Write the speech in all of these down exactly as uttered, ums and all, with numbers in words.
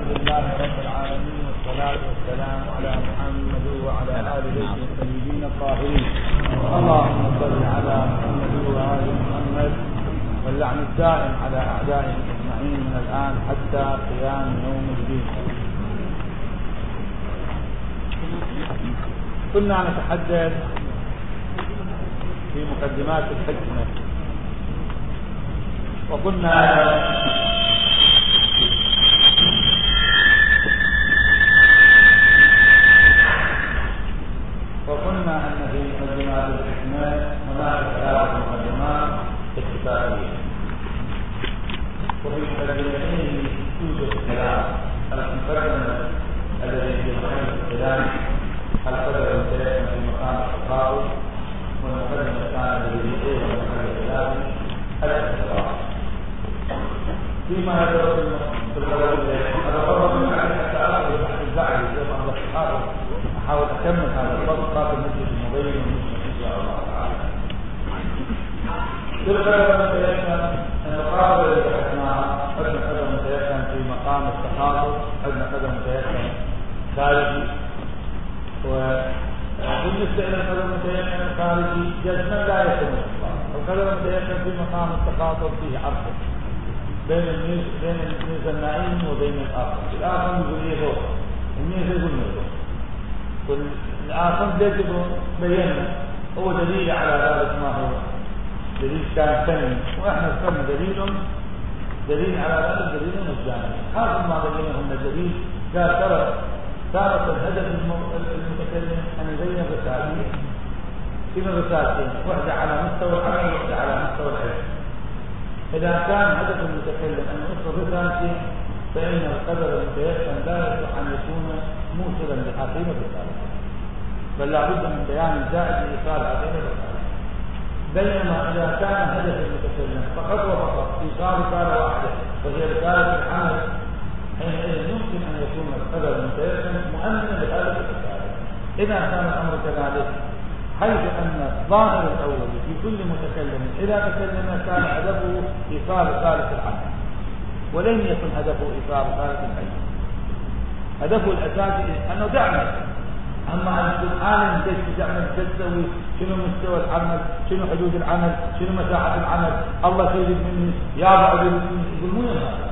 لله رب العالمين والصلاة والسلام على محمد وعلى آل بيته الطيبين الطاهرين. اللهم صل على محمد وآل محمد واللعن الدائم على أعدائهم أجمعين من الآن حتى قيام يوم الدين. كنا نتحدث في مقدمات الحكمة وقلنا وقلنا أن في مقدمات الحكمة هناك ثلاث مقدمات اتفاقية، وفي مقدمتين يوجد خلاف. المقدمة الذي في محل الخلاف القدر المتيسر في مقام التقاعد، والمقدمة الثانية الذي في محل الخلاف الاستقرار. فيما يدرس في القدر المتيسر هذا فرق من حتى آخر البحث الزعلي زي ما الله سبحانه. أحاول أكمل هذا الفصل قبل المجلس المبين والمجلس إن شاء الله تعالى. في القدر المتيسر المقابلة اللي بحثناها عندنا قدر متيسر في مقام التخاطب، عندنا قدر متيسر خارجي، وبالنسبة إلى القدر المتيسر الخارجي جزما لا يكون إطلاق. القدر المتيسر في مقام التخاطب فيه عرض بين الميز بين الميزانين وبين الآخر. الآخر يقول لي هو الميز يقول لي هو والآخر يجب بيانه هو دليل على ذلك. ما هو دليل كان فني، وإحنا الفن دليل دليل على ذلك دليل مجاني. هذا ما بينه من الدليل قال ترى صارت الهدف المتكلم أن يبين رسالتين، كما رسالتين، واحدة على مستوى العمل وواحدة على مستوى العلم. إذا كان هدف المتكلم أن يوصل رسالتين فإن القدر المتيسر لا يصح أن يكون موصلا لحقيقة الرسالة، بل لابد من بيان زائد لإيصال حقيقة الرسالة. بينما إذا كان هدف المتكلم فقط وفقط إيصال رسالة واحدة وهي رسالة العمل، حينئذ يمكن أن يكون القدر المتيسر مؤمنا لهذه الرسالة. إذا كان الأمر كذلك، حيث أن الظاهر الأول في كل متكلم إذا تكلم كان هدفه إيصال رسالة العمل، ولم يكن هدفه إيصال رسالة العلم. هدفه الأساسي أنه دعم. أما أن تكون عالم كيف تعمل، كيف تسوي، شنو مستوى العمل، شنو حدود العمل، شنو مساحة العمل، الله سيجد مني، يا بعد مني، يقول مو هذا.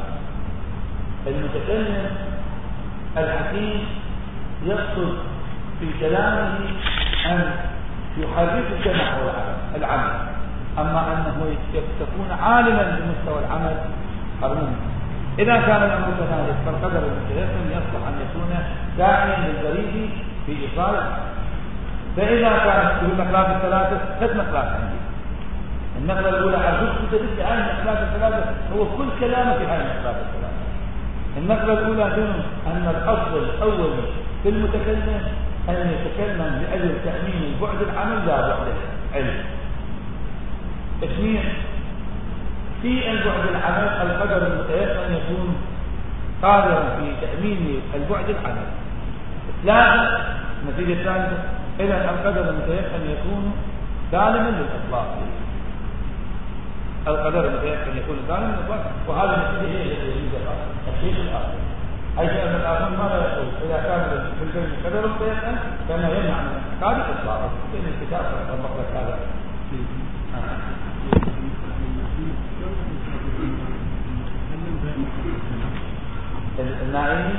المتكلم الحكيم يقصد في كلامه أن يحركك نحو العمل. أما أنه تكون عالما بمستوى العمل قرنون. إذا كان الأمر كذلك فالقدر المتيسر يصلح أن يكون داعيا للبريد في إيصال. فإذا كانت في المقلات الثلاثة ثلاث مقلات عندي. النقلة الأولى أرجوك تدرس هذه المقلات الثلاثة هو كل كلامه في هذه المقلات الثلاثة. النقلة الأولى دون أن الأصل الأول في المتكلم أن يتكلم لأجل تأمين البعد العمل لا بعد العلم. اثنين، في البعد العمل القدر المتيسر أن يكون قادرا في تأمين البعد العمل. ثلاثة، النتيجة الثالثة، إذا القدر المتيسر أن يكون سالما للإطلاق. القدر المتيسر أن يكون سالما للإطلاق، وهذا النتيجة هي التي يريد الشيء الآخر. أي أن الآخر ماذا يقول؟ إذا كان في الكلمة القدر المتيسر فإنه يمنع من اعتقاد الإطلاق. لأن الكتاب يطبق لك هذا. النائم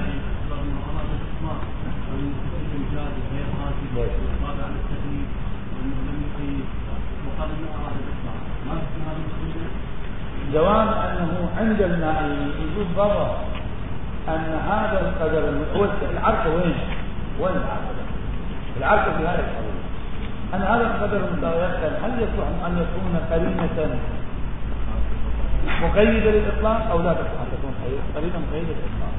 جواب أنه عند النائم يجوز برا أن هذا القدر العركة وين وين العركة العركة في هذا الحديث أن هذا القدر المتيسر هل يصلح أن يكون قرينة مقيدة للإطلاق أو لا تصلح أن تكون قرينة مقيدة للإطلاق؟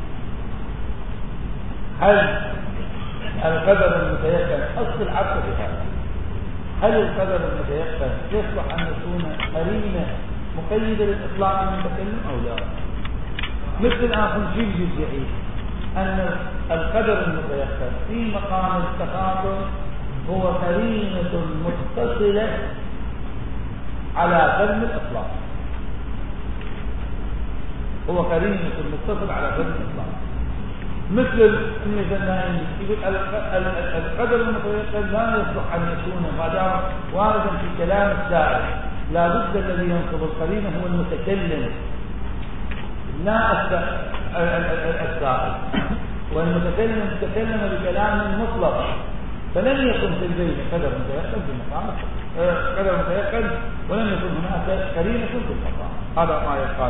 هل القدر المتيسر أصل العركة في هذا؟ هل القدر المتيسر يصلح أن يكون قرينة مقيدة للإطلاق المتكلم أو لا؟ مثل آخر شيء جزئي أن القدر المتيسر في مقام التخاطب هو قرينة متصلة على فهم الإطلاق. هو قرينة متصل على فهم الإطلاق. مثل المثنائين يقول القدر المتيقن لا يصلح أن يكون ما دام واردا في كلام السائل، لا بد الذي ينقض القرينة هو المتكلم لا السائل، والمتكلم تكلم بكلام مطلق، فلن يكن في البين قدر متيقن في مقام قدر متيقن، ولن يكن هناك قرينة في المقام. هذا ما يقال.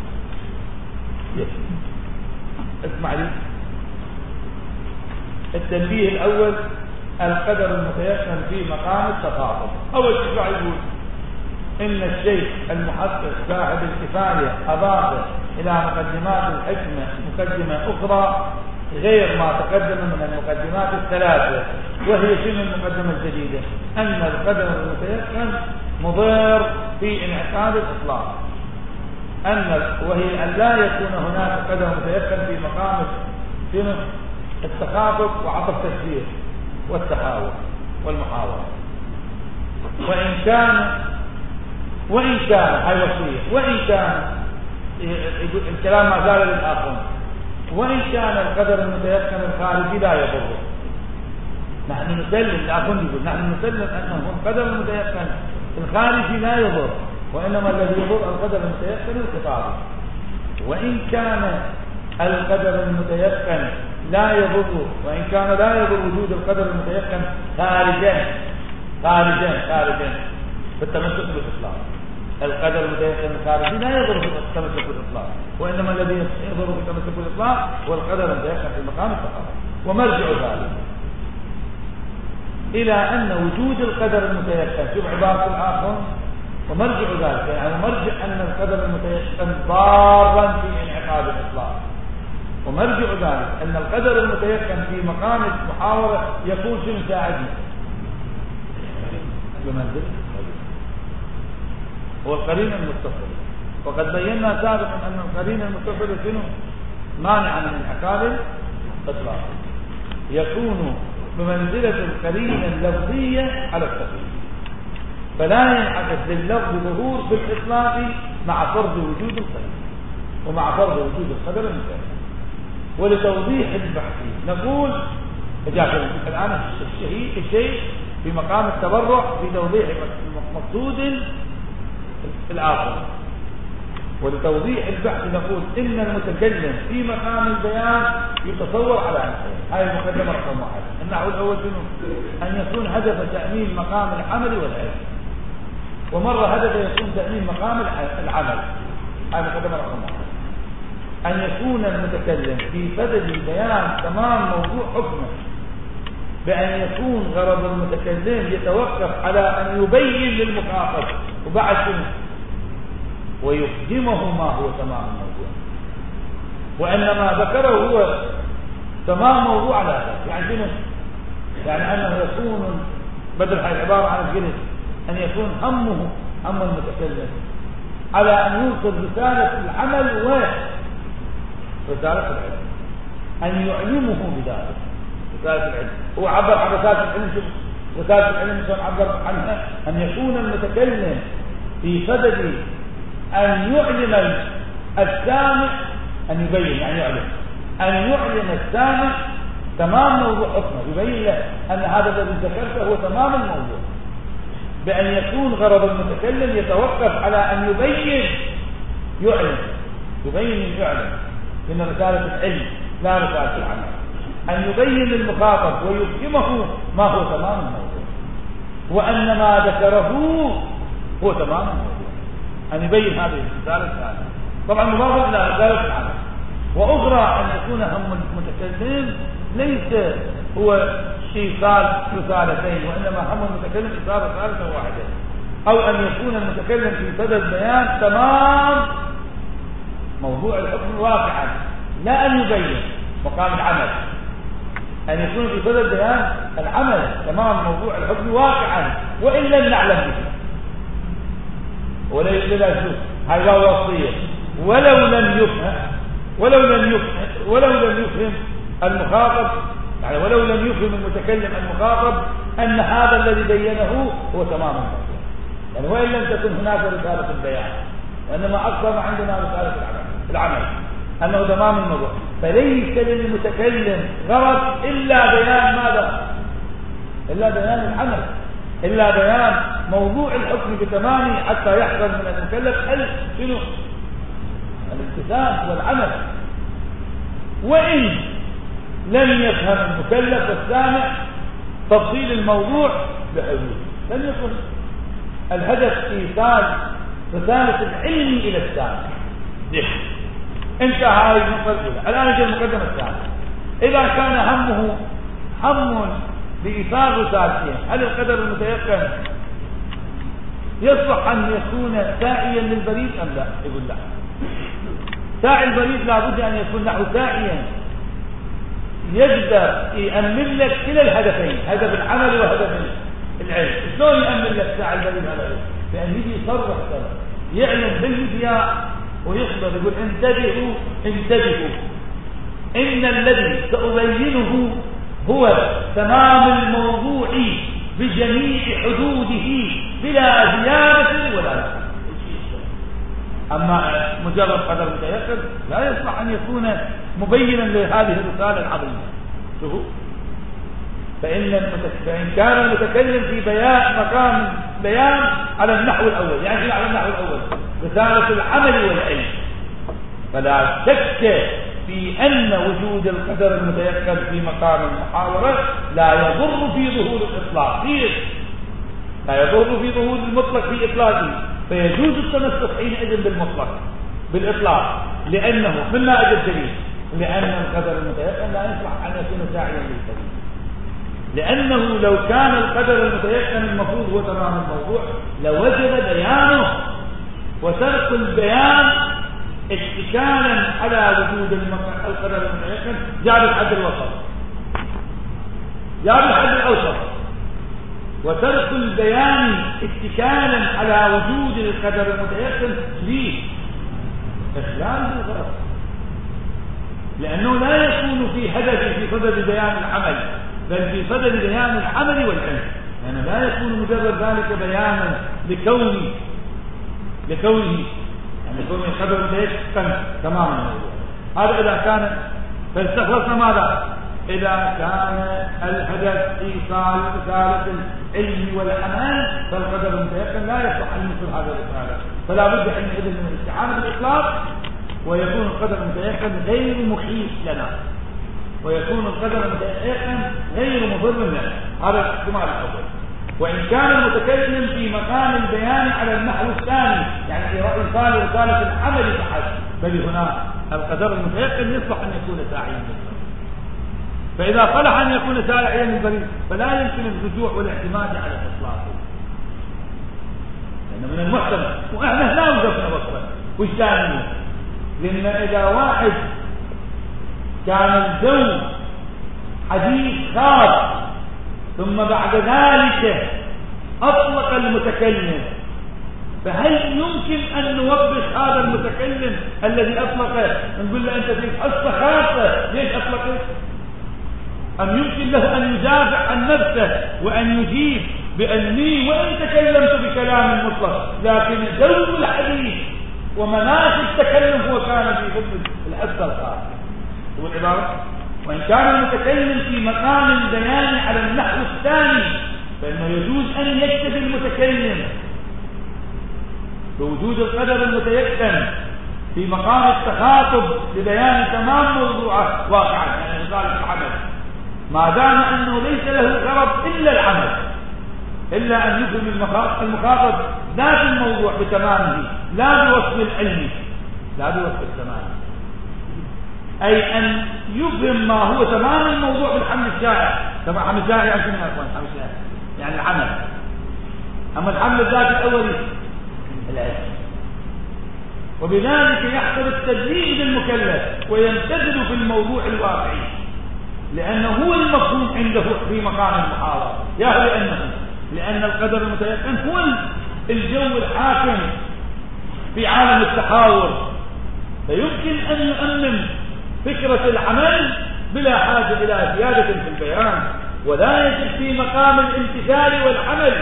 اسمع لي. التنبيه الأول القدر المتيقن في مقام التخاطب. أول شيء يقول إن الشيخ المحقق صاحب الكفاية أضاف إلى مقدمات الحكمة مقدمة أخرى غير ما تقدم من المقدمات الثلاثة، وهي شنو المقدمة الجديدة؟ أن القدر المتيقن مضر في انعقاد الإطلاق، أن وهي أن لا يكون هناك قدر متيقن في مقام شنو؟ التخاطب وعطف التشبيه والتحاور والمحاورة. وإن كان وإن كان هاي وصية، وإن كان الكلام ما زال للآخرين، وإن كان القدر المتيقن الخارجي لا يضره. نحن نسلم الآخرين يقول نحن نسلم أنه القدر المتيقن الخارجي لا يضر، وإنما الذي يضر القدر المتيقن الخطابي. وإن كان القدر المتيقن لا يضر، وإن كان لا يضر وجود القدر المتيقن خارجا خارجا خارجا بالتمسك بالإطلاق. القدر المتيقن الخارجي لا يضر في التمسك بالإطلاق، وإنما الذي يضر في التمسك بالإطلاق هو القدر المتيقن في مقام التخاطب. ومرجع ذلك إلى أن وجود القدر المتيقن، شوف عبارة الآخر، ومرجع ذلك يعني مرجع أن القدر المتيقن ضارا في انعقاد الإطلاق، ومرجع ذلك أن القدر المتيقن في مقام المحاورة يكون شنو ساعدنا بمنزل هو القرين المتصل. وقد بينا سابقا أن القرين المتصل شنو مانع من انعقاد الإطلاق، يكون بمنزلة القرينة اللفظية على التفصيل، فلا ينعكس لللفظ ظهور في الإطلاق مع فرض وجود القرين ومع فرض وجود القدر المتيقن. ولتوضيح البحث نقول الآن الشيء الشيء في مقام التبرع في توضيح مقصود الآخر. ولتوضيح البحث نقول إن المتكلم في مقام البيان يتصور على أنحين. هذه المقدمة رقم واحد. النحو الأول شنو؟ أن يكون هدف تأمين مقام العمل والعلم، ومرة هدف يكون تأمين مقام العمل. هذه المقدمة رقم واحد. أن يكون المتكلم في بدل البيان تمام موضوع حكمه، بأن يكون غرض المتكلم يتوقف على أن يبين للمخاطب وبعد شنو ويفهمه ما هو تمام الموضوع، وأن ما ذكره هو تمام موضوع على هذا. يعني شنو؟ يعني أنه يكون بدل هذه العبارة عن الجلد أن يكون همه هم المتكلم على أن يوصل رسالة العمل ورسالة العلم، أن يعلمه بذلك رسالة العلم. هو عبر عن رسالة العلم، شوف رسالة العلم شلون عبر عنها، أن يكون المتكلم في صدد أن يعلم السامع، أن يبين يعني يعلم أن يعلم السامع تمام موضوع حكمه، يبين له أن هذا الذي ذكرته هو تمام الموضوع، بأن يكون غرض المتكلم يتوقف على أن يبين يعلم يبين يعلم إن رسالة العلم لا رسالة العمل، أن يبين للمخاطب ويفهمه ما هو تمام الموضوع، وأن ما ذكره هو تمام الموضوع، أن يبين هذه الرسالة الثانية طبعا مضافة إلى رسالة العمل. وأخرى أن يكون هم المتكلم ليس هو إيصال رسالتين، وإنما هم المتكلم إيصال رسالة واحدة، أو أن يكون المتكلم في صدد بيان تمام موضوع الحكم واقعا، لا أن يبين مقام العمل، أن يكون في صدد بيان العمل تمام موضوع الحكم واقعا وإن لم نعلم به، وليس لا شوف هذا وصية. ولو لم يفهم ولو لم يفهم ولو لم يفهم المخاطب، يعني ولو لم يفهم المتكلم المخاطب أن هذا الذي بينه هو تمام الموضوع، يعني وإن لم تكن هناك رسالة البيان، وإنما أكثر ما عندنا رسالة العمل العمل أنه تمام الموضوع، فليس للمتكلم غرض إلا بيان ماذا؟ إلا بيان العمل، إلا بيان موضوع الحكم بتمامه حتى يحصل من المكلف شنو؟ الامتثال والعمل. وإن لم يفهم المكلف والسامع تفصيل الموضوع بحدود، لم يكن الهدف إيصال رسالة العلم إلى السامع. انتهى هذه النقطة الأولى. الآن يجي المقدمة الثانية. إذا كان همه هم بإيصال رسالتين، هل القدر المتيقن يصلح أن يكون ساعيا للبريد أم لا؟ يقول لا، ساعي البريد لابد أن يكون نحو ساعيا يقدر يأمن لك كلا الهدفين، هدف العمل وهدف العلم. شلون يأمن لك ساعي البريد على العلم؟ بأن يجي يصرح سبب يعلم بالمذياع ويخبر يقول انتبهوا انتبهوا إن الذي سأبينه هو تمام الموضوع بجميع حدوده بلا زيادة ولا نقص. أما مجرد قدر متيقن لا يصلح أن يكون مبينا لهذه الرسالة العظيمة. شوفوا، فإن فإن كان المتكلم في بيان مقام بيان على النحو الأول، يعني على النحو الأول رسالة العمل والعلم، فلا شك في أن وجود القدر المتيقن في مقام المحاورة لا يضر في ظهور الإطلاق، لا يضر في ظهور المطلق في إطلاقه، فيجوز التمسك حينئذ بالمطلق بالإطلاق، لأنه من لا الدليل لأن القدر المتيقن لا يصلح أن يكون ساعيا للسبيل، لأنه لو كان القدر المتيقن المفروض هو تمام الموضوع لوجب بيانه، وترك البيان اتكالا على وجود القدر المتيقن جاب الحد الوسط، جاب الحد الأوسط، وترك البيان اتكالا على وجود القدر المتيقن ليه إخلال بالغرض، لأنه لا يكون في هدف في صدد بيان العمل بل في صدد بيان العمل والعلم، يعني لا يكون مجرد ذلك بيانا لكونه لكونه يعني كون القدر المتيقن تماما. هذا إذا كان، فاستخلصنا ماذا؟ إذا كان الهدف إيصال رسالة العلم والعمل فالقدر المتيقن لا يصلح أن يوصل هذا الرسالة، فلا بد حينئذ من الاستعانة بالإطلاق، ويكون القدر المتيقن غير مخيف لنا، ويكون القدر المتيقن غير مضر لنا. هذا الاحتمال الأول. وإن كان المتكلم في مقام البيان على النحو الثاني، يعني في إيصال رسالة العمل فحسب، بل هنا القدر المتيقن يصلح أن يكون ساعيا للبريد، فإذا صلح أن يكون ساعيا للبريد فلا يمكن الرجوع والاعتماد على الإطلاق، لأن من المحتمل وإحنا لا وجدنا بصرا وش ثاني، لأن إذا واحد كان الجو حديث خاص ثم بعد ذلك أطلق المتكلم، فهل يمكن أن نوبخ هذا المتكلم الذي أطلقه نقول له أنت في حصة خاصة ليش أطلقه؟ أم يمكن له أن يدافع عن نفسه وأن يجيب بأني وإن تكلمت بكلام مطلق لكن جو الحديث ومناخ التكلم هو كان في ضمن الحصة الخاصة؟ هو العبارة. وإن كان المتكلم في مقام البيان على النحو الثاني فإنه يجوز أن يكتفي المتكلم بوجود القدر المتيقن في مقام التخاطب لبيان تمام موضوعه واقعا، يعني مثال العمل، ما دام أنه ليس له غرض إلا العمل، إلا أن يفهم المخاطب ذات الموضوع بتمامه لا بوصف العلم، لا بوصف التمام، أي أن يفهم ما هو تمام الموضوع بالحمل الشائع. طبعا حمل الشائع يعني شنو يا أخوان؟ حمل الشائع يعني العمل، أما الحمل الذاتي الأولي العلم، وبذلك يحصل التدريج للمكلف ويمتثل في الموضوع الواقعي، لأنه هو المفهوم عنده في مقام المحاورة، يا لأنه لأن القدر المتيقن هو الجو الحاكم في عالم التحاور، فيمكن أن يؤمن فكرة العمل بلا حاجة إلى زيادة في البيان، ولا يجب في مقام الامتثال والعمل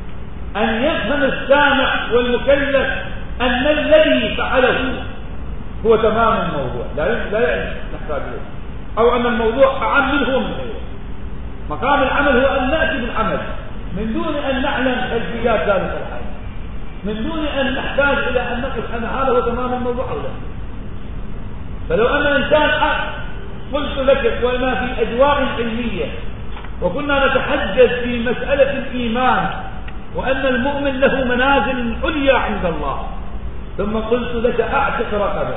أن يفهم السامع والمكلف أن الذي فعله هو تمام الموضوع، لا لا يعني نحتاج إليه، أو أن الموضوع أعم منه ومن غيره. مقام العمل هو أن نأتي بالعمل من دون أن نعلم خلفيات ذلك العمل، من دون أن نحتاج إلى أن نقف أن هذا هو تمام الموضوع أو لا. فلو أن إنسان قلت لك وأنا في أجواء علمية وكنا نتحدث في مسألة الإيمان وأن المؤمن له منازل عليا عند الله، ثم قلت لك أعتق رقبة،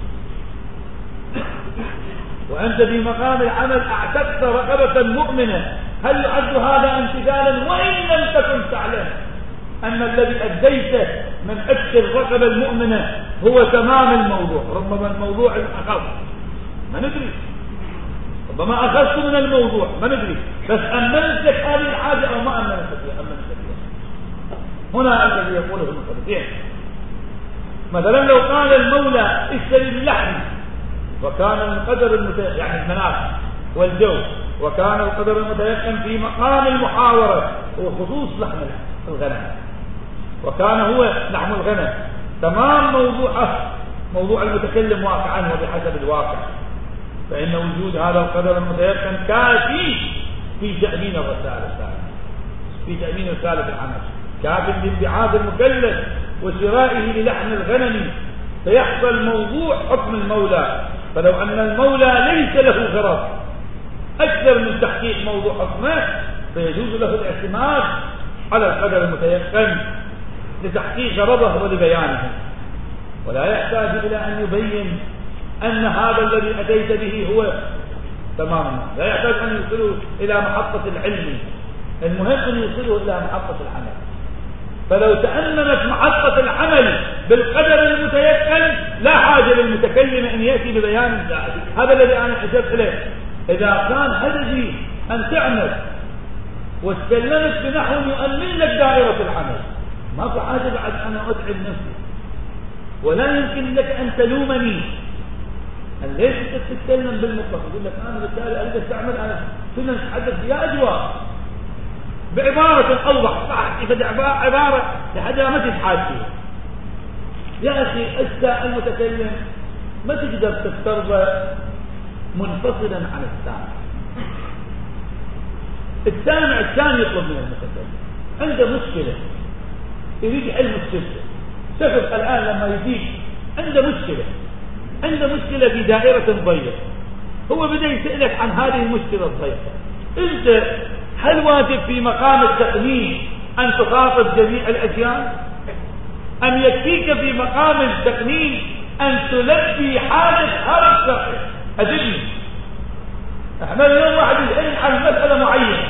وأنت في مقام العمل أعتقت رقبة مؤمنة، هل يعد هذا امتثالا وإن لم تكن تعلم أن الذي أديته من عتق الرقبة المؤمنة هو تمام الموضوع؟ ربما الموضوع الأخف ما ندري، ربما أخذت من الموضوع ما ندري، بس أمنت لك هذه الحاجة أو ما أمنت لك أمنت لك. هنا الذي يقوله المخالفين، مثلا لو قال المولى اشتري اللحم وكان القدر المتيقن يعني المناخ والجو، وكان القدر المتيقن في مقام المحاورة هو خصوص لحم الغنم، وكان هو لحم الغنم تمام موضوعه موضوع المتكلم واقعا وبحسب الواقع، فإن وجود هذا القدر المتيقن كافي في تأمين الرسالة الثالثة، في تأمين رسالة العمل، كافي لانبعاث المكلف وشرائه للحم الغنم، فيحصل موضوع حكم المولى. فلو أن المولى ليس له غرض أكثر من تحقيق موضوع حكمه فيجوز له الاعتماد على القدر المتيقن لتحقيق غرضه ولبيانه، ولا يحتاج إلى أن يبين أن هذا الذي أتيت به هو تماما، لا يحتاج أن يوصله إلى محطة العلم، المهم أن يوصله إلى محطة العمل. فلو تأمنت محطة العمل بالقدر المتيقن لا حاجة للمتكلم أن يأتي ببيان زائد. هذا الذي أنا أشرت إليه، إذا كان هدفي أن تعمل واستلمت بنحو يؤمن لك دائرة العمل ما في حاجة بعد أنا أتعب نفسي، ولا يمكن لك أن تلومني أن ليش تتكلم بالمطلق. يقول لك أنا بالتالي أريد أستعمل أنا كنا نتحدث فيها أجواء بعبارة أوضح صح إذا عبارة لحد ما تتحاج فيها. يا أخي أنت المتكلم ما تقدر تفترض منفصلا عن السامع. السامع الثاني يطلب من المتكلم، عنده مشكلة يريد حل مشكلته. شوف الآن لما يجيك عنده مشكلة عنده مشكلة في دائرة ضيقة، هو بدأ يسألك عن هذه المشكلة الضيقة، أنت هل واجب في مقام التقنين أن تخاطب جميع الأجيال، أم يكفيك في مقام التقنين أن تلبي حاجة هذا الشخص؟ أجبني. احنا اليوم واحد يسألني عن مسألة معينة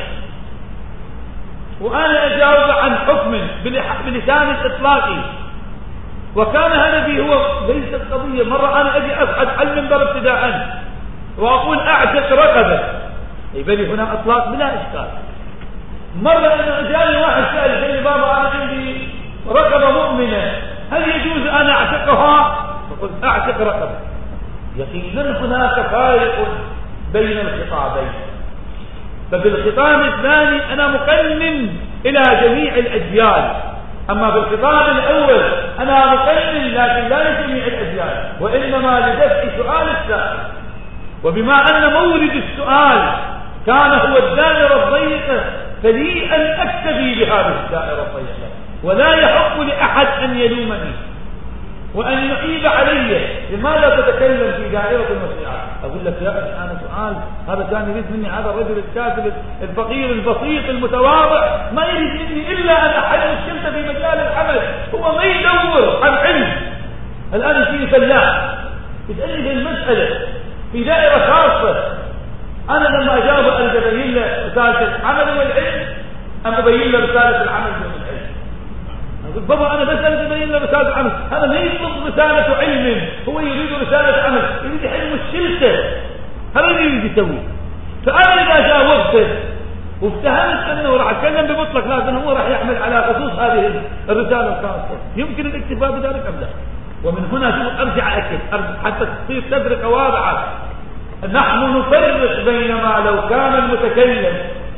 وأنا أجاوب عن حكم بلسان إطلاقي، وكان هدفي هو ليس القضية. مرة أنا أجي أصعد على المنبر ابتداء وأقول أعتق رقبة، يبقى هنا أطلاق بلا إشكال. مرة أنا جاني واحد سأل قال لي بابا أنا عندي رقبة مؤمنة هل يجوز أن أعتقها؟ فقلت أعتق رقبة. يقينا هناك فارق بين الخطابين، ففي الخطاب الثاني أنا مقنن إلى جميع الأجيال، أما في الخطاب الأول أنا مقنن لكن لا لجميع الأجيال، وإنما لدفع سؤال السائل. وبما أن مورد السؤال كان هو الدائرة الضيقة فلي أن أكتفي بهذه الدائرة الضيقة، ولا يحق لأحد أن يلومني وأن يعيب علي لماذا تتكلم في دائرة الوسيعة. أقول لك يا أخي أنا سؤال هذا كان يريد مني هذا الرجل الكاتب الفقير البسيط المتواضع ما يريد مني إلا أن أحل مشكلته في مجال العمل، هو ما يدور عن علم. الآن يجيني فلاح يسألني في المسألة في دائرة خاصة، أنا لما أجاوب أريد أبين له رسالة العمل والعلم أم أبين له رسالة العمل والعلم؟ أقول بابا أنا بس أبين له رسالة العمل، هذا لا يطلب رسالة علم، هو يريد رسالة عمل، يريد يحل مشكلته، هذا اللي يريد يسوي. فأنا إذا جاوبته وافتهمت أنه راح أتكلم بمطلق لكن هو راح يحمل على خصوص هذه الرسالة الخاصة، يمكن الاكتفاء بذلك أم لا؟ ومن هنا شو أرجع أكد حتى تصير تدرك واضحة. نحن نفرق بين ما لو كان المتكلم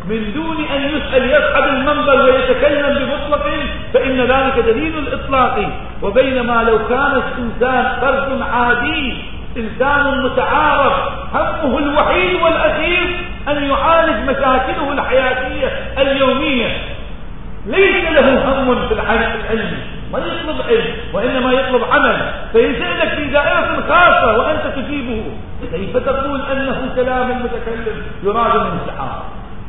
من دون أن يسأل يصعد المنبر ويتكلم بمطلق فإن ذلك دليل الإطلاق. وبينما لو كان الإنسان فرد عادي إنسان متعارف همه الوحيد والأخير أن يعالج مشاكله الحياتية اليومية ليس له هم في العلم ما يطلب علم وإنما يطلب عمل فيسألك في دائرة خاصة وأنت تجيبه كيف تقول أنه كلام المتكلم يراد منه الحال؟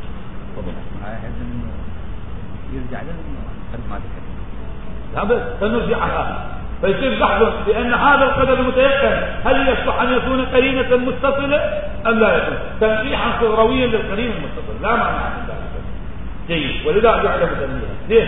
يرجع له ما تكلم لا بس سنرجعها فيصير بحث بأن هذا القدر المتيقن هل يصلح أن يكون قرينة متصلة أم لا يكون تنقيحا صغرويا للقرينة المتصلة لا معنى عن ذلك جيد ولذا جعل مسميها ليش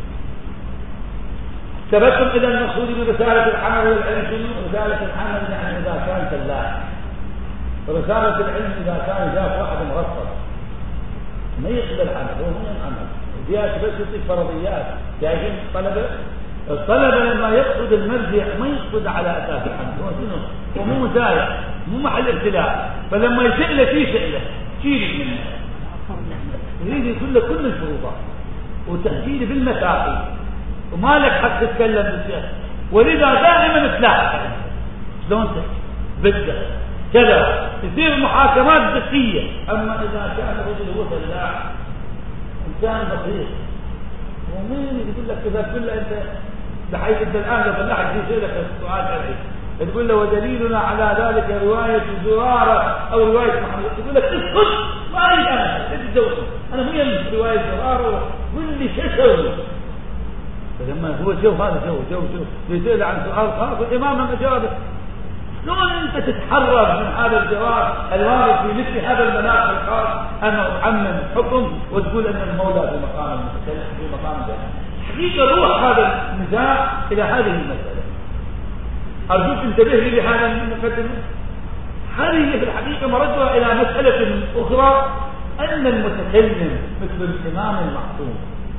ثبتم إلى المقصود برسالة العمل والعلم شنو؟ رسالة العمل يعني إذا كان فلاح ورسالة العلم إذا كان جاء واحد مرصد ما يقبل عمل هو من العمل زيادة بس يصير فرضيات جايين طلبة الطلبة لما يقصد المرجع ما يقصد على أساس العمل هو شنو؟ ومو مزايا مو محل ابتلاء فلما يسأله في سئله شيري منه يريد يقول له كل الفروضات وتهديد بالمساقي وما لك حق تتكلم بالسياسة ولذا دائما تلاحق شلون بدأ كذا تصير محاكمات ذكية. أما إذا كان الرجل هو فلاح إنسان بسيط ومين يقول لك كذا تقول له أنت بحيث أنت الآن لو فلاح يجي لك السؤال شرعي تقول له ودليلنا على ذلك رواية زرارة أو رواية محمد يقول لك اسكت ما أريد أنا تتجوز أنا مو يمس رواية زرارة واللي شسوي فلما هو جو هذا جو جو جو يسأل عن سؤال خاص والإمام من أجابه شلون أنت تتحرر من هذا الجواب الوارد في مثل هذا المناخ الخاص أنا أعمم حكم وتقول أن المولى في مقام المتكلم في مقام ذلك حقيقة روح هذا النزاع إلى هذه المسألة. أرجوك انتبه لي لهذا المقدمة. هذه في الحقيقة مردها إلى مسألة أخرى أن المتكلم مثل الإمام المعصوم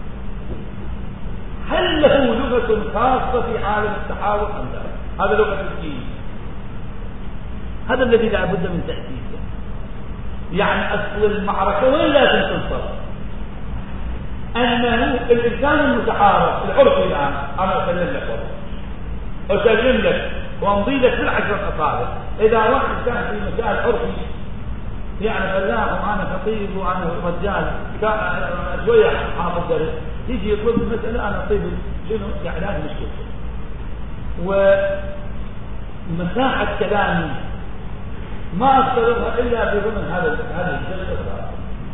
هل له لغة خاصة في عالم التحاور أم لا؟ هذا لغة الدين هذا الذي لا بد من تأسيسه. يعني أصل المعركة وين لازم تنصر أنه الإنسان المتعارف العرفي الآن أنا أسلم لك والله أسلم لك وأمضي لك بالعشر أصابع إذا واحد كان في مسائل عرفي يعني فلاح وأنا خطيب وأنا رجال شوية حافظ درس يجي يطلب المسألة أنا طيب شنو يعني هذه مشكلة ومساحة كلامي ما أفترضها إلا في ضمن هذا هذا الجلسة.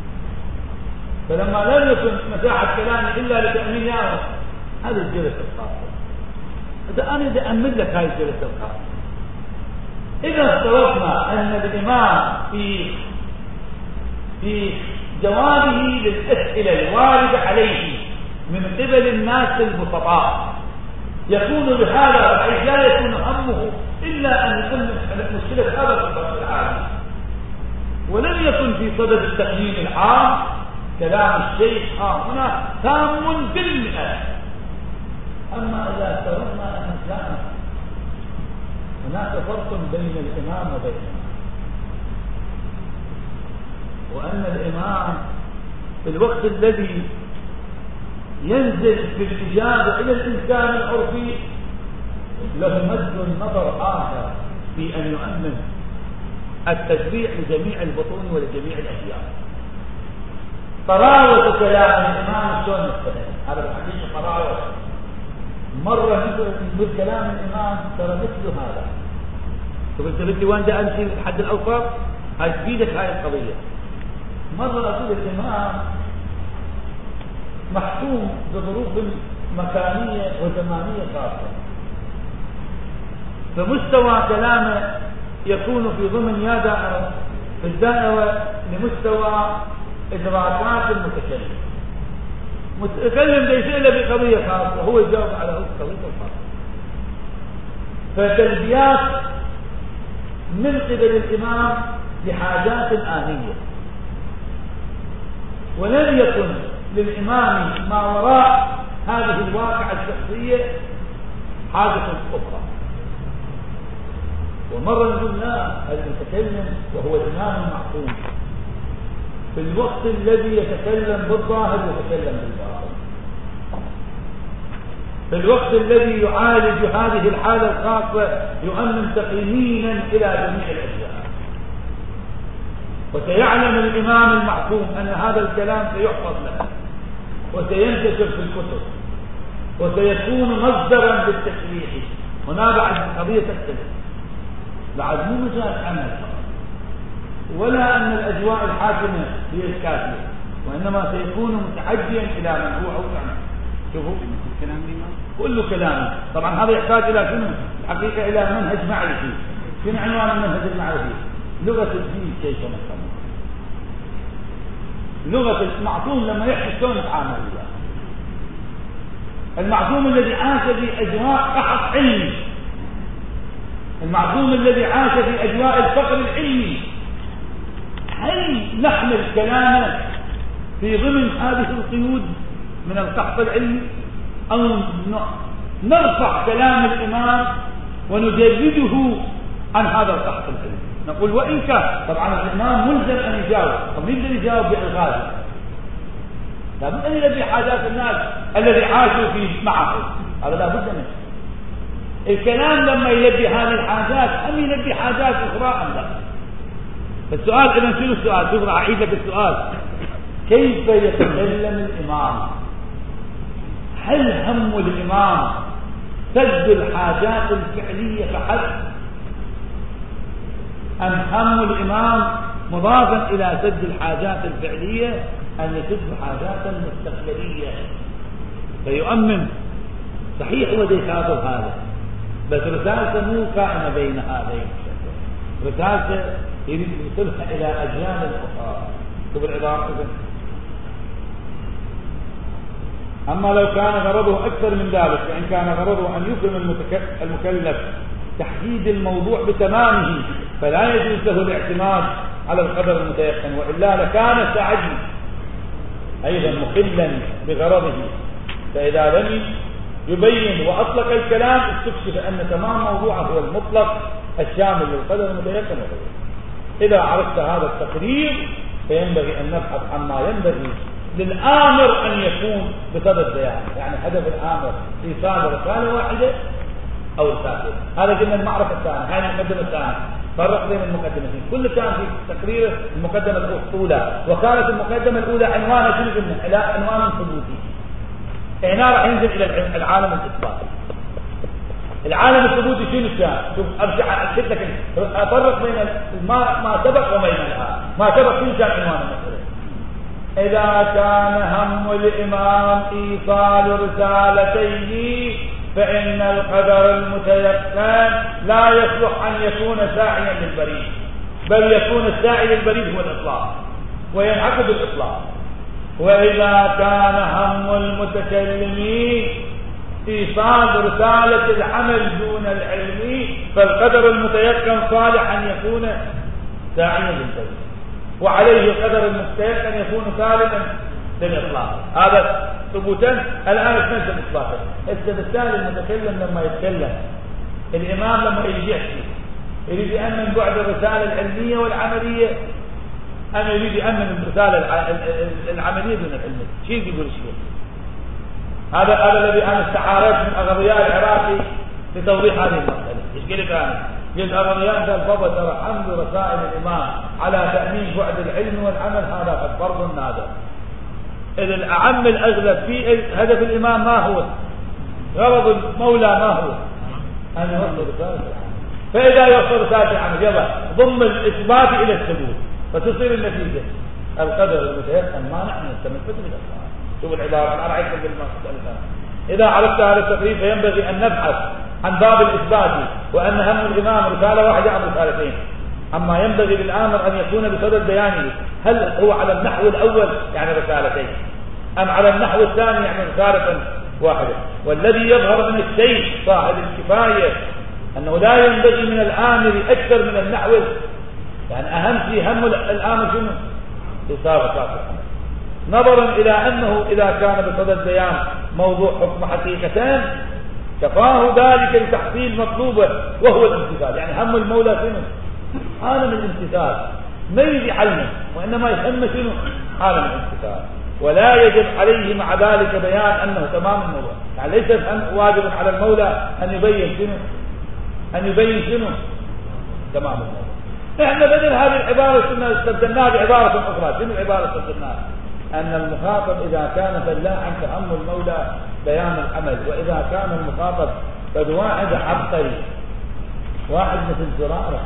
فلما لم يكن مساحة كلامي إلا لتأمين يارا هذه الجلسة الخاصة إذا أنا إذا أمن لك هذه الجلسة الخاصة إذا افترضنا أن الإمام في في جوابه للأسئلة الواردة عليه من قبل الناس البسطاء يكون بهذا بحيث لا يكون همه إلا أن يحل مشكلة هذا الفرق العالمي ولم يكن في صدد التقييم العام كلام الشيخ ها هنا تام بالمئة. أما إذا افترضنا أن كان هناك فرق بين الإمام وبين الإمام وأن الإمام في الوقت الذي ينزل بالإجابة إلى الإنسان العرفي له مد النظر آخر في أن يؤمن التشريع لجميع البطون ولجميع الأشياء. طراوة كلام الإمام شلون نستخدم هذا الحقيقة طراوة مرة نقول كلام الإمام ترى مثل هذا فقلت لي وين جاء أمشي لحد الأوسط هاي تفيدك هاي القضية. مرة أقول الإمام محكوم بظروف مكانية وزمانية خاصة فمستوى كلامه يكون في ضمن يا دائرة في الدائرة لمستوى إدراكات المتكلم. متكلم يسأل بقضية خاصة وهو يجاوب على قضية خاصة فتلبيات من قبل الإمام لحاجات آنية ولم يكن للإمام ما وراء هذه الواقعة الشخصية حاجة أخرى. ومرة نقول لا المتكلم وهو الإمام المعصوم في الوقت الذي يتكلم بالظاهر يتكلم بالباطن، في الوقت الذي يعالج هذه الحالة الخاصة يؤمن تقنينا إلى جميع الأجزاء. وسيعلم الإمام المعصوم أن هذا الكلام سيحفظ له وسينتشر في الكتب وسيكون مصدرا للتشريح. هنا بعد قضية تختلف، بعد مو مجال عمل ولا أن الأجواء الحاكمة هي الكافية، وإنما سيكون متعديا إلى من هو أوسع. شوفوا كلام الإمام كل كلامه طبعا هذا يحتاج إلى شنو؟ الحقيقة إلى منهج معرفي. شنو عنوان المنهج المعرفي؟ لغة الدين كيف نفهم، لغة المعصوم لما يحكي شلون نتعامل وياه. المعصوم الذي عاش في أجواء قحط علمي، المعصوم الذي عاش في أجواء الفقر العلمي، هل نحمل كلامه في ضمن هذه القيود من القحط العلمي أو نرفع كلام الإمام ونجرده عن هذا القحط العلمي؟ نقول وإن كان طبعا الإمام ملزم أن يجاوب، طب يقدر يجاوب بإلغاز، لابد أن يلبي حاجات الناس الذي عاشوا في معه، هذا لابد منه. الكلام لما يلبي هذه الحاجات أم يلبي حاجات أخرى أم لا؟ السؤال إذا شنو السؤال؟ شوف راح أعيد لك السؤال، كيف يتكلم الإمام؟ هل هم الإمام سد الحاجات الفعلية فحسب، أم هم الإمام مضافا إلى سد الحاجات الفعلية أن يسد حاجات مستقبلية فيؤمن؟ صحيح هو يخاطب هذا، بس رسالته مو كائنة بين هذين، رسالته يريد يوصلها إلى أجيال أخرى. شوف العبارة، أما لو كان غرضه أكثر من ذلك، فإن كان غرضه أن يكرم المكلف تحديد الموضوع بتمامه فلا يجوز له الاعتماد على القدر المتيقن، وإلا لكان التعدي أيضا مخلا بغرضه. فإذا لم يبين وأطلق الكلام استكشف أن تمام موضوعه هو المطلق الشامل للقدر المتيقن وغيره. إذا عرفت هذا التقرير فينبغي أن نبحث عما ينبغي للآمر أن يكون بصدد بيان، يعني هدف الآمر إيصال رسالة واحدة أو رسالة. هذا قلنا المعرفة الثانية، هذه المقدمة الثانية. فرق بين المقدمتين، كل كان في تقرير المقدمة الأولى، وكانت المقدمة الأولى عنوانها شنو قلنا؟ إلى عنوان ثبوتي. هنا راح ينزل إلى العالم الإثباتي. العالم الثبوتي شنو كان؟ شوف أرجع أكد لك، أفرق بين ما ما سبق وبين الآن. ما سبق شنو كان عنوان المسألة؟ إذا كان هم الإمام إيصال رسالتيه فإن القدر المتيقن لا يصلح أن يكون ساعيا للبريد، بل يكون الساعي للبريد هو الإطلاق وينعقد الإطلاق. وإذا كان هم المتكلمين إيصال رسالة العمل دون العلم فالقدر المتيقن صالح أن يكون ساعيا للبريد، وعليه القدر المتيقن يكون سالما للإطلاق. هذا ثبوتا. الآن ننسى إطلاقا. السبب المتكلم لما يتكلم، الإمام لما يجي يحكي يريد يأمن بعد الرسالة العلمية والعملية أم يريد يأمن الرسالة العملية دون العلمية؟ شيء يقول الشيء هذا هذا الذي أنا استعارت من أغذياء العراقي لتوضيح هذه المسألة. إيش قلت أنا؟ قلت أغذياء قال بابا ترى حمل رسائل الإمام على تأمين بعد العلم والعمل هذا قد فرض نادر. إذا الأعم الأغلب في هدف الإمام ما هو؟ غرض المولى ما هو؟ أن يوصل رسالة العمل. فإذا يوصل رسالة العمل يلا ضم الإثبات إلى الثبوت، فتصير النتيجة القدر المتيقن ما نحن نستمسك بالأسرار. شوف العبارة أنا رأيت بالمسألة. إذا عرفت هذا التقرير فينبغي أن نبحث عن باب الإثبات، وأن هم الإمام رسالة واحدة أو رسالتين. أما ينبغي للآمر أن يكون بصدد بيانه، هل هو على النحو الأول يعني رسالتين، أم على النحو الثاني يعني رسالة واحدة؟ والذي يظهر من الشيء صاحب الكفاية أنه لا ينبغي من الآمر أكثر من النحو، يعني أهم شيء هم الآمر شنو؟ إصابة رسالة، نظرا إلى أنه إذا كان بصدد بيان موضوع حكم حقيقتان كفاه ذلك لتحصيل مطلوبه وهو الامتثال. يعني هم المولى شنو؟ عالم الامتثال. ما يجي علمه، وإنما يهمه شنو؟ عالم الانتفاع. ولا يجب عليه مع ذلك بيان أنه تمام الموضوع. يعني ليس واجب على المولى أن يبين شنو؟ أن يبين شنو؟ تمام الموضوع. إحنا بدل هذه العبارة كنا استبدلناها بعبارة أخرى. شنو العبارة استبدلناها؟ أن المخاطب إذا كان فلاحا فهم المولى بيان العمل، وإذا كان المخاطب قد واحد عبقري، واحد مثل زرارة،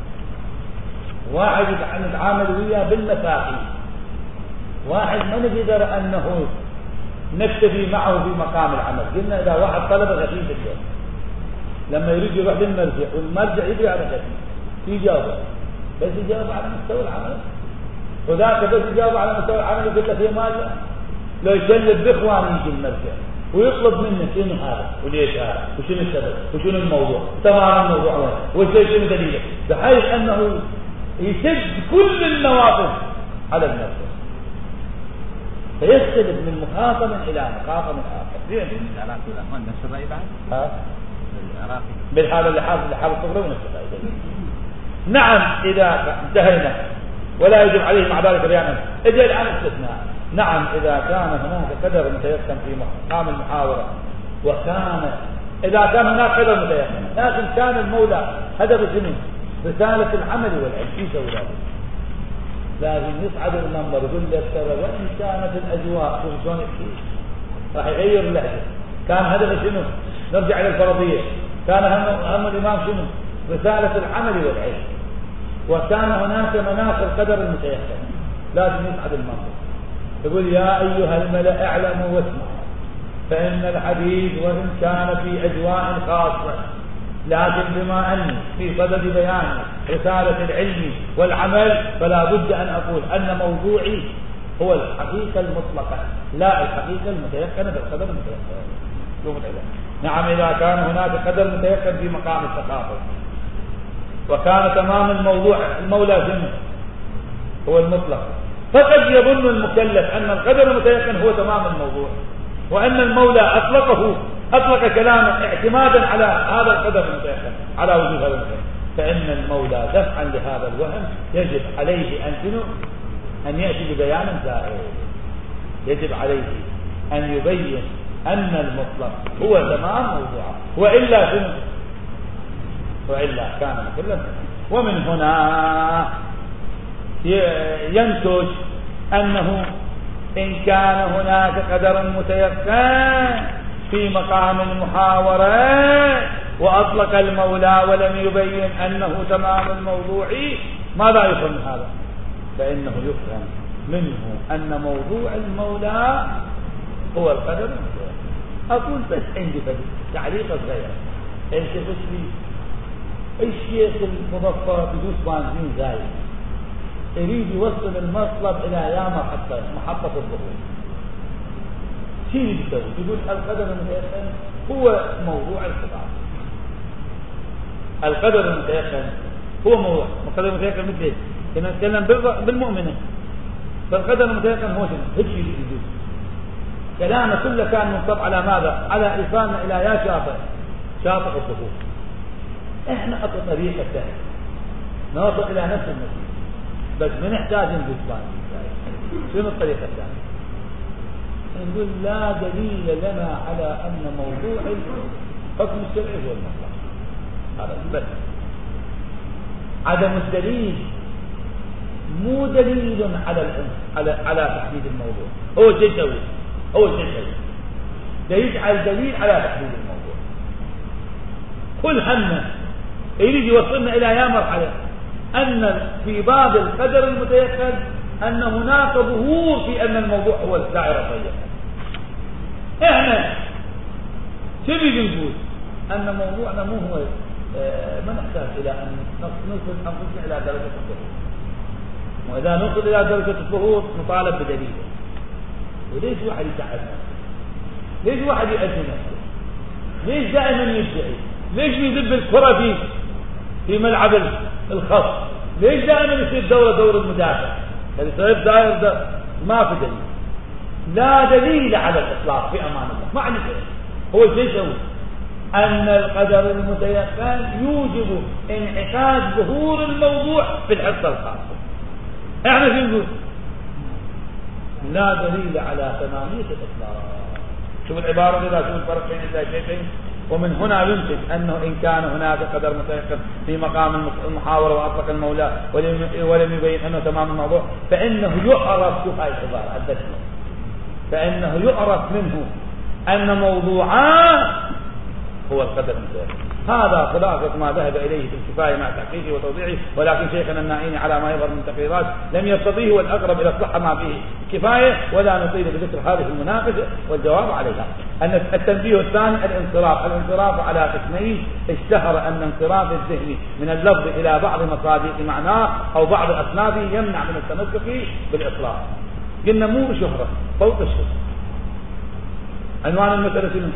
واحد نتعامل وياه بالمساقي، واحد ما نقدر أنه نكتفي معه في مقام العمل. قلنا إذا واحد طلب غفيف اليوم لما يريد يروح للمرجع والمرجع يدري على غفيف يجاوب، بس يجاوب على مستوى العمل، وذاك بس يجاوب على مستوى العمل يقول لك هي ماذا؟ لو يجلب بإخوان يجي المرجع ويطلب منه شنو هذا وليش هذا وشنو السبب وشنو الموضوع تمام الموضوع وين والشيء شنو دليله، بحيث أنه يسد كل النواقض على المرجع، فيختلف من مخاطب إلى مخاطب آخر. من العراق والأخوان نفس الرأي بعد؟ ها؟ العراق بالحالة اللي حاصل اللي حاصل صغره ونفس الرأي. نعم إذا انتهينا ولا يجب عليه مع ذلك بيانا. إذا الآن استثناء. نعم إذا كان هناك قدر متيقن في مقام المحاورة، وكان إذا كان هناك قدر متيقن لكن كان المولى هدف شنو؟ رسالة العمل والعلم. في سوى لازم يصعد المنبر يقول لك ترى وإن كانت الأجواء شوف شلون يحكي راح يغير اللهجة. كان هدف شنو؟ نرجع إلى الفرضية. كان هم, هم الإمام شنو؟ رسالة العمل والعلم، وكان هناك مناخ القدر المتيقن. لازم يصعد المنبر يقول يا أيها الملأ اعلموا واسمعوا فإن الحديث وإن كان في أجواء خاصة، لكن بما أني في صدد بيان رسالة العلم والعمل فلا بد أن أقول أن موضوعي هو الحقيقة المطلقة لا الحقيقة المتيقنة بالقدر المتيقن. نعم إذا كان هناك قدر متيقن في مقام التخاطب وكان تمام الموضوع المولى ذمه هو المطلق، فقد يظن المكلف أن القدر المتيقن هو تمام الموضوع، وأن المولى أطلقه أطلق كلامه اعتمادا على هذا القدر المتيقن على وجود هذا المتيقن. فإن المولى دفعا لهذا الوهم يجب عليه أن شنو؟ أن يأتي ببيان زائد. يجب عليه أن يبين أن المطلق هو تمام موضوعه، وإلا شنو؟ وإلا كان كله. ومن هنا ينتج أنه إن كان هناك قدر متيقن في مقام المحاورة وأطلق المولى ولم يبين أنه تمام الموضوع، ماذا يفهم من هذا؟ فإنه يفهم منه أن موضوع المولى هو القدر المتيقن. أقول بس عندي تعليق صغير. التفت لي الشيخ المظفر بدوس بنزين زايد يريد يوصل المطلب إلى يا محطة محطة الظهور. شو يسوي؟ يقول القدر المتيقن هو موضوع الخطاب. القدر المتيقن هو موضوع. القدر المتيقن مثل كنا نتكلم بالمؤمنين، فالقدر المتيقن هو شنو؟ هيك يجوز كلامه كله كان منصب على ماذا؟ على إيصالنا إلى يا شاطئ شاطئ الظهور. احنا اطلع طريقة ثانية نوصل إلى نفس النتيجة، بس ما نحتاج نبص. شنو الطريقة الثانية؟ نقول لا دليل لنا على أن موضوع الحكم الشرعي هو المطلق. هذا بس عدم الدليل مو دليل على على على تحديد الموضوع. هو شيء يسوي هو شيء يسوي ده يجعل دليل على تحديد الموضوع. كل همه يريد يوصلنا إلى يا مرحلة أن في باب القدر المتيقن أن هناك ظهور في أن الموضوع هو الدائرة الضيقة. إحنا تبي نقول أن موضوعنا مو هو اه ما نحتاج إلى أن نصل أنفسنا إلى درجة الظهور، وإذا نصل إلى درجة الظهور نطالب بدليل. وليش واحد يتعب نفسه؟ ليش واحد يأذي نفسه؟ ليش دائما يدعي؟ ليش يذب الكرة في في ملعب الخصم؟ ليش دائما يصير دورة دور المدافع؟ اللي يصير دائر ده ما في دليل. لا دليل على الإطلاق في أمان الله. معنى هو شيء يسوي أن القدر المتيقن يوجب انعكاس ظهور الموضوع في الحصة الخاصة. احنا شو نقول؟ لا دليل على ثمانية الإطلاق. شوف العبارة إذا شوف الفرق بين الشيئين. ومن هنا يمكن أنه إن كان هناك قدر متيقن في مقام المحاورة وأطلق المولى ولم يبين أنه تمام الموضوع، فإنه يعرف شوف هاي العبارة الدسمة، فإنه يعرف منه أن موضوعان هو القدر المتيقن. هذا خلاصة ما ذهب إليه في الكفاية مع تحقيقه وتوضيحه، ولكن شيخنا النائين على ما يظهر من تقريرات لم يستطيع، والأقرب إلى الصحة ما فيه كفاية، ولا نطيل بذكر هذه المناقشة والجواب عليها. أن التنبيه الثاني الانصراف. الانصراف على قسمين. اشتهر أن انصراف الذهن من اللفظ إلى بعض مصادق معناه أو بعض أصنافه يمنع من التمسك بالإطلاق. قلنا مو شهرة فوق الشهرة. عنوان المسألة شنو؟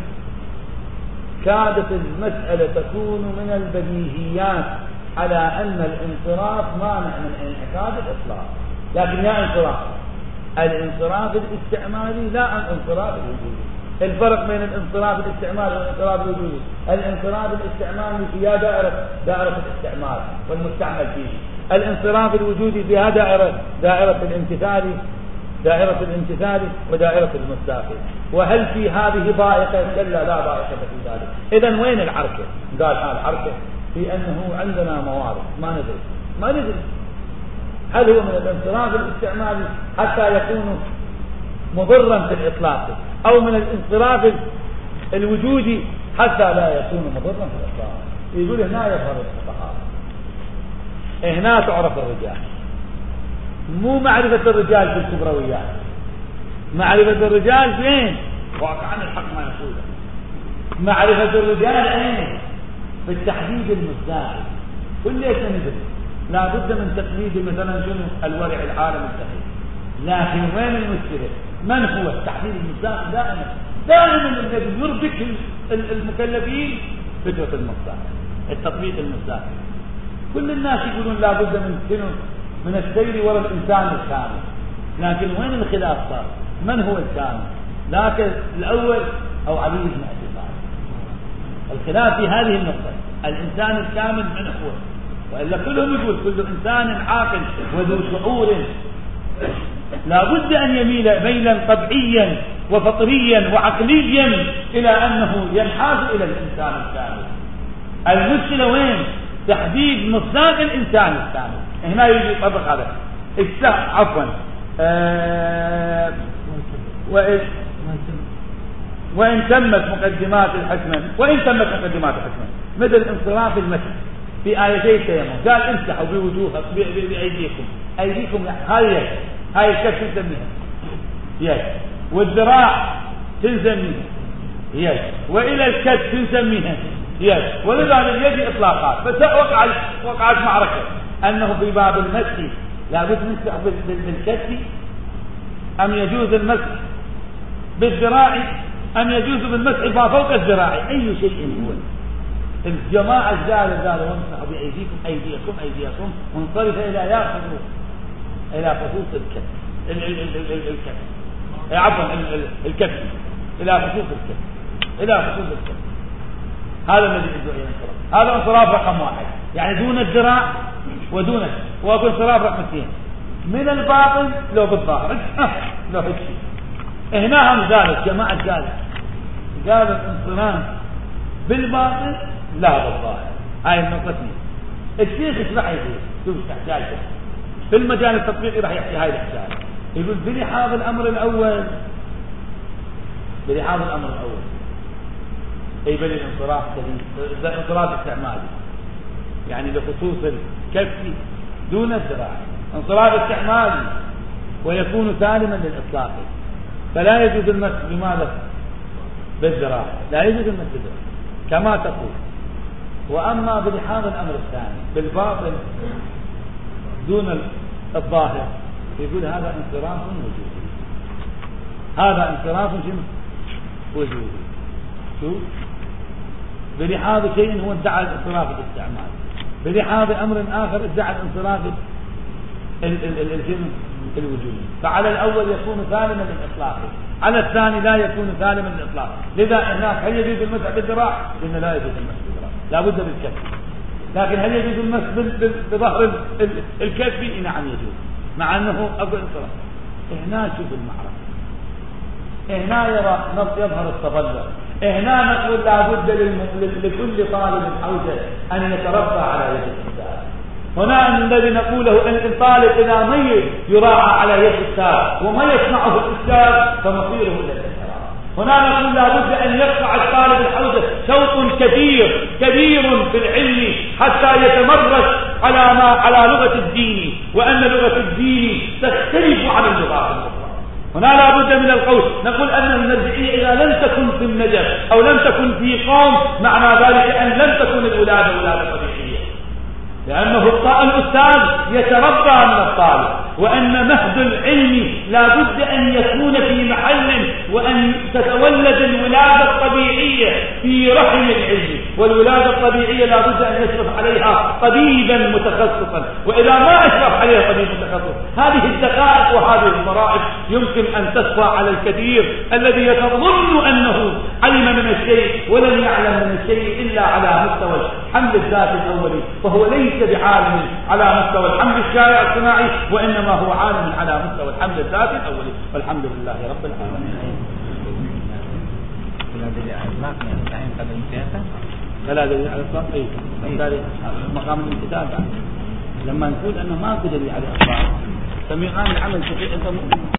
كادت المسألة تكون من البديهيات على أن الانصراف مانع من انعقاد الإطلاق. لكن يا انصراف الانصراف الاستعمالي لا الانصراف الوجودي. الفرق بين الانصراف الاستعمالي والانصراف الوجودي، الانصراف الاستعمالي فيها دائرة دائرة الاستعمال والمستعمل فيه. الانصراف الوجودي فيها دائرة دائرة الامتثال دائرة الامتثال ودائرة المصداقية. وهل في هذه ضائقة؟ كلا لا ضائقة في ذلك. إذن وين العركة؟ قال هذا العركة في أنه عندنا موارد ما ندري ما ندري هل هو من الانصراف الاستعمالي حتى يكون مضرا في الإطلاق، أو من الانصراف الوجودي حتى لا يكون مضرا في الإطلاق. يقول هنا يظهر الفقهاء، هنا تعرف الرجال، مو معرفة الرجال في الكبرويات، معرفة الرجال فين؟ واقعا الحق ما يقوله. معرفة الرجال اين؟ في التحديد المصداقي. كل شيء ندري لا بد من تقليد مثلا شنو الورع العالم الدقيق، لكن وين المشكلة؟ من هو التحديد المصداقي؟ دائما دائما الذي يربك المكلفين فكرة المصداقي، التطبيق المصداقي. كل الناس يقولون لا بد من شنو؟ من السير وراء الإنسان الكامل، لكن وين الخلاف صار؟ من هو الكامل؟ لكن الأول أو علي بن أبي طالب. الخلاف في هذه النقطة، الإنسان الكامل من هو؟ وإلا كلهم يقول كل إنسان عاقل وذو شعور لا بد أن يميل ميلا طبيعيا وفطريا وعقليا إلى أنه ينحاز إلى الإنسان الكامل. المشكلة وين؟ تحديد مصداق الإنسان الكامل. هنا يجي يطبق هذا الشهر عفوا آه وإن, وإن تمت مقدمات الحكمة وإن تمت مقدمات الحكمة مثل انصراف المسح في آيتي التيمم، قال امسحوا بوجوهكم بأيديكم، أيديكم هاي هاي الكف تنسميها يد، والذراع تنسميها يد، وإلى الكف تنسميها يد، ولذا اليد إطلاقات. فوقعت وقعت معركة أنه في باب المسح لا بد نمسح بالكف أم يجوز المسح بالذراع أم يجوز بالمسح ما فوق الذراع. أي شيء هو الجماعة الزالة زالة وامسحوا بأيديكم أيديكم أيديكم منصرفة إلى ياخذوا إلى خصوص الكف الكف عفوا الكف إلى خصوص الكف إلى خصوص الكف. هذا الذي يدعو إلى الانصراف. هذا انصراف رقم واحد، يعني دون الذراع ودون وأكو انصراف رقم اثنين من الباطن لو بالظاهر لو هالشيء. هنا هم زالت جماعة زالت قالت انصراف بالباطن لا بالظاهر. هاي النقطة اثنين. الشيخ ايش راح يقول؟ شوف استحجاج في المجال التطبيقي راح يحكي هاي الاحجاج. يقول بلحاظ الأمر الأول بلحاظ الأمر الأول أي بل الانصراف سليم، انصراف استعمالي يعني بخصوص الكف دون الذراع، انصراف استعمالي ويكون سالما للإطلاق، فلا يجوز المسح بماذا؟ بالذراع، لا يجوز المسح بالذراع كما تقول. وأما بلحاظ الأمر الثاني بالباطن دون الظاهر يقول هذا انصراف وجودي، هذا انصراف وجودي. شو بلحاظ شيء هو ادعى الانصراف الاستعمالي، بلحاظ أمر آخر ادعى الانصراف الوجودي. فعلى الأول يكون سالما للإطلاق، على الثاني لا يكون سالما للإطلاق. لذا هناك هل يجوز المسح بالذراع؟ قلنا لا يجوز المسح بالذراع، لا بد بالكف. لكن هل يجوز المسح بظهر الكف؟ نعم يجوز، مع أنه أقول انصرف. هنا شوف المعركة، هنا يرى يظهر التضلع، هنا نقول لابد لكل طالب حوزة أن يتربى على يد الأستاذ. هنا الذي نقوله أن الطالب إذا ميت يراعى على يد الأستاذ، وما يصنعه الأستاذ فمصيره إلى الانحراف. هنا نقول لابد أن يقطع الطالب الحوزة شوط كبير كبير في العلم حتى يتمرس على ما على لغة الدين، وأن لغة الدين تختلف عن اللغات الأخرى. هنا لا بد من القول. نقول أن المرجعية إذا لم تكن في النجف أو لم تكن في قوم، معنى ذلك أن لم تكن الولادة ولادة طبيعية، لأنه الأستاذ يتربى من الطالب، وأن مهد العلم لا بد أن يكون في محل، وأن تتولد الولادة الطبيعية في رحم العلم، والولادة الطبيعية لا بد أن يشرف عليها طبيبا متخصصا، وإذا ما أشرف عليها طبيب متخصص هذه الدقائق وهذه المراحل يمكن أن تسوى على الكثير الذي يظن أنه علم من الشيء ولم يعلم من الشيء إلا على مستوى الحمل الذاتي الأولي، فهو ليس بعالم على مستوى الحمل الشائع الصناعي، وإنما هو عالم على مستوى الحمل الذاتي الأولي. والحمد لله رب العالمين. فلا دليل على الإطلاق. أي مقام الامتثال لما نقول أنه ما دليل على الإطلاق، سميعان العمل في